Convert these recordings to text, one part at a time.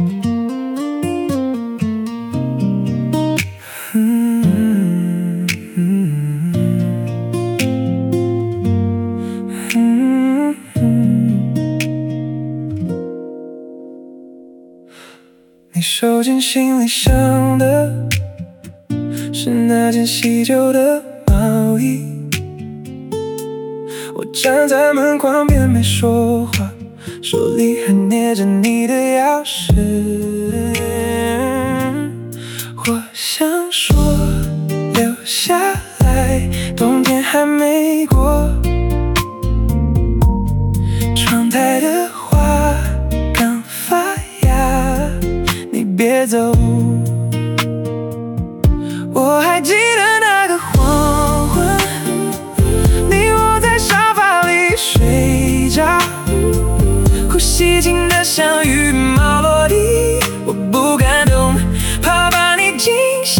你收进行李箱的是那件洗旧的毛衣，我站在门框边没说话，手里还捏着你的钥匙。我想说留下来，冬天还没过，窗台的花刚发芽，你别走。我还记得那个黄昏，你窝在沙发里睡着，呼吸轻得像羽毛落地，我不敢动，怕把你惊醒，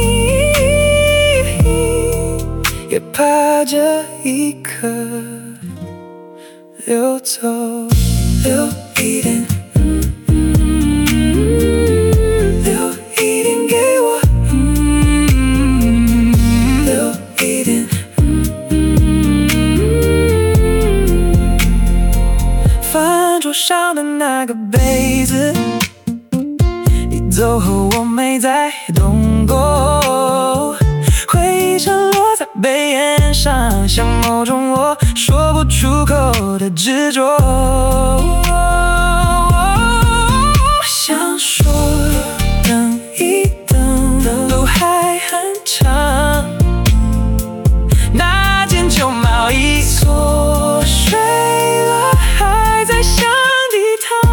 也怕这一刻溜走，留一点，留一点给我，留一点，饭桌上的那个杯子，你走后我没再动过，回忆沉落在杯沿上，像某种我说不出口的执着。想说等一等，路还很长，那件旧毛衣缩水了，还在想地毯。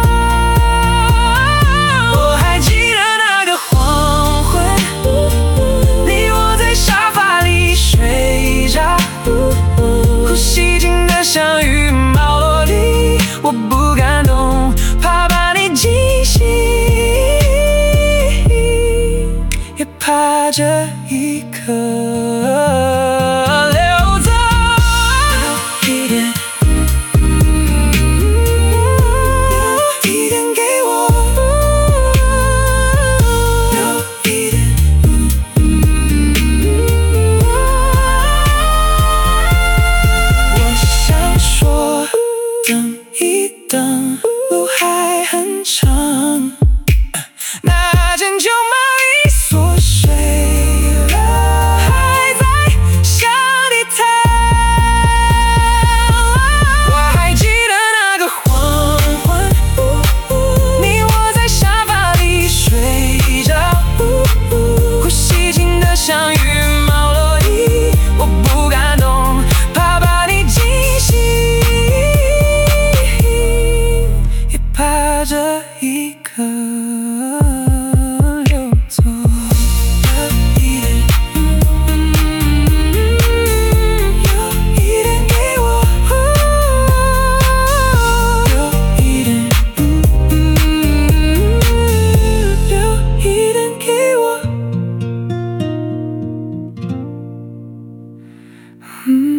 我还记得那个黄昏，你窝在沙发里睡着，呼吸轻得像羽毛落地，我不敢动，怕把你惊醒，也怕这一刻溜走，留一点，留一点给我，留一点。我想说等一等，路还很长，那件旧毛衣缩水了，还在想地毯。我还记得那个黄昏，你窝在沙发里睡着，呼吸轻得像羽毛落地，我不敢动，怕把你惊醒，也怕这一刻溜走，留一点，留一点给我，留一点，留一点给我。